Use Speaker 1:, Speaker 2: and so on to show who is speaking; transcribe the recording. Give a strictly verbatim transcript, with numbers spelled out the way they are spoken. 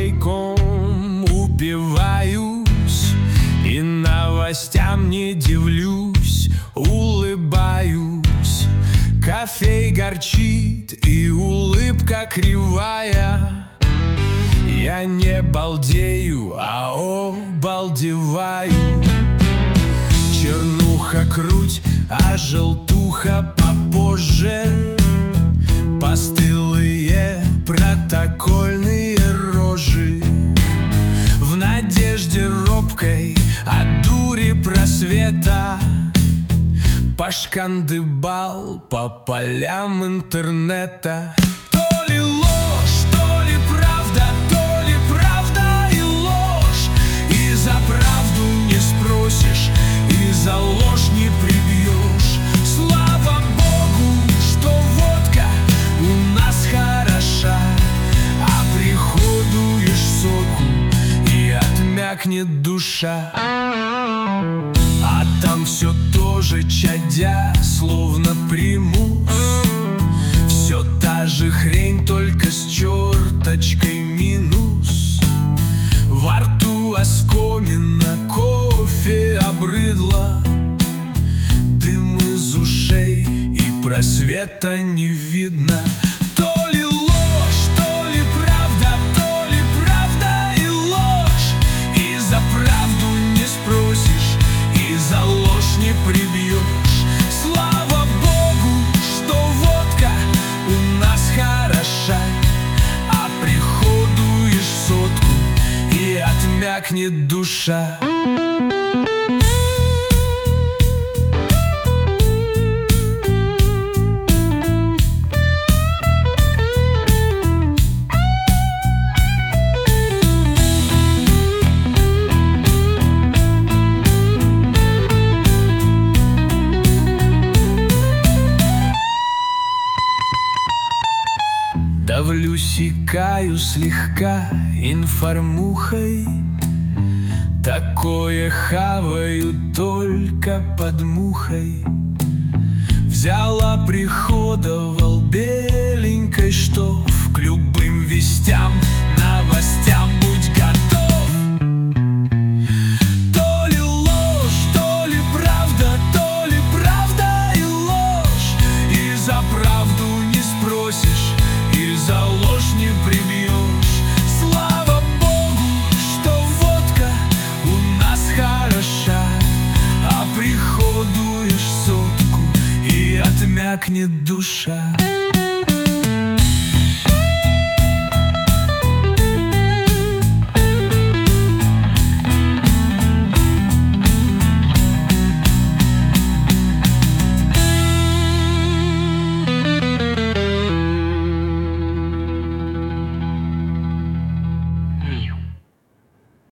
Speaker 1: тайком упиваюсь и новостям не дивлюсь, улыбаюсь. Кофей горчит и улыбка кривая. Я не балдею, а обалдеваю. Чернуха круть, а желтуха попозже. Постылые протокольные рожи в надежде робкой от дури просвета пошкандыбал по полям интернета. То ли ложь, то ли правда, то ли правда и ложь. И за правду не спросишь, и за ложь не прибьешь. Слава Богу, что водка у нас хороша, а приходуешь соку и отмякнет душа. А там все тоже чадя, словно примус. Все та же хрень, только с черточкой минус. Во рту оскомина, кофе обрыдло, дым из ушей и просвета не видно. То ли ложь, то ли правда, то ли правда и ложь. И за правду не спросишь, и за ложь не прибьешь. Слава Богу, что водка у нас хороша, а приходуешь сотку и отмякнет душа. Давлюсь и каю слегка информухой. Такое хаваю только под мухой. Взяла, приходовал беленькой штоф. К любым вестям, новостям будь готов. То ли ложь, то ли правда, то ли правда и ложь. И за правду не спросишь, и за ложь не прибьешь. Слава Богу, что водка у нас хороша, а приходуешь сотку и отмякнет душа.